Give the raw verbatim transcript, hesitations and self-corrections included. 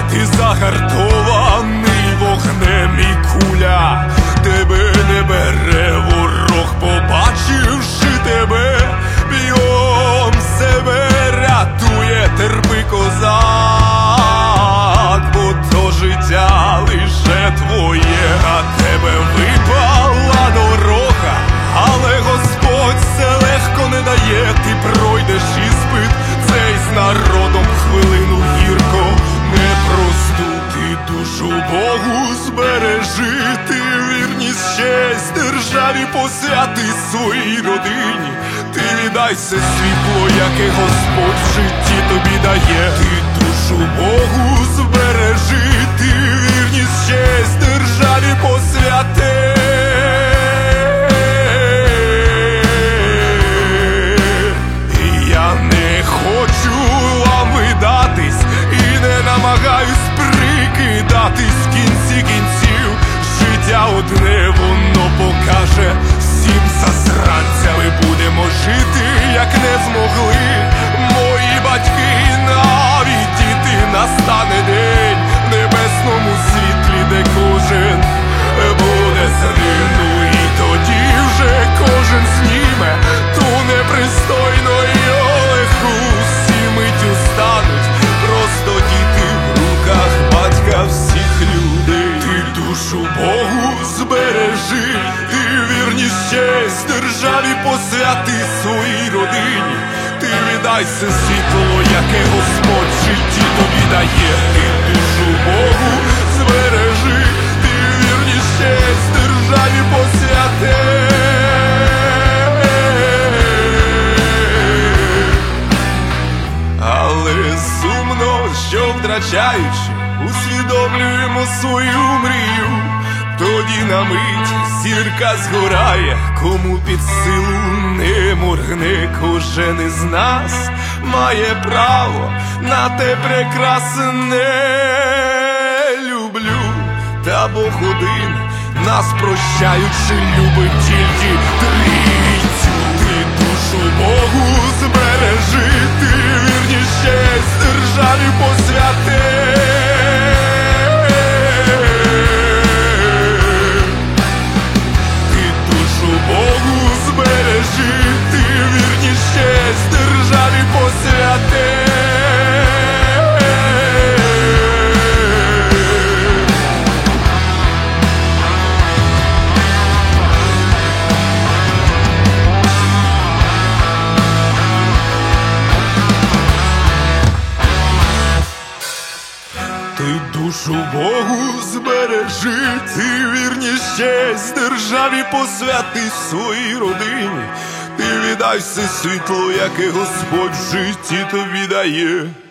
ти загартований вогнем і куля тебе не бере ворог, побачивши тебе, б'єм себе рятує, терпи, козак, бо то життя лише твоє, а тебе випала дорога, але Господь все легко не дає, ти пройдеш іспит цей з народом хвилину гірко непросту, ти душу Богу збережи, ти вірність, честь державі посвяти своїй родині, ти віддайся світло, яке Господь в житті тобі дає, ти душу Богу збережи, ти вірність, честь державі посвяти. Я не хочу вам видатись і не намагаюсь прикидатись, в кінці кінців життя одне воно покаже, всім засранцями будемо жити, як не змогли мої батьки, навіть діти. Настане день в небесному світлі, де кожен буде з ним, ну і тоді вже кожен зніме ту непристойну олегу, всі миттю стануть просто діти в руках батька всіх людей. Ти душу Богу збережи, ти вірність, честь державі посвяти своїй родині, ти віддайся світло, яке Господь в житті тобі дає, ти душу Богу збережи, ти вірність, честь державі посвяти. Але сумно, що втрачаючи, усвідомлюємо свою мрію, тоді на мить зірка згорає, кому під силу не моргне, кожен із нас має право на те прекрасне. Люблю, та Бог один нас прощаючи любить тільки трійцю. Ти душу Богу збережи, ти вірність, честь державі посвяти. Ти душу Богу збережи, ти вірність, честь державі посвяти. Ти душу Богу збережи, ти вірність, честь державі посвяти своїй родині, ти віддайся світло, яке Господь в житті тобі дає.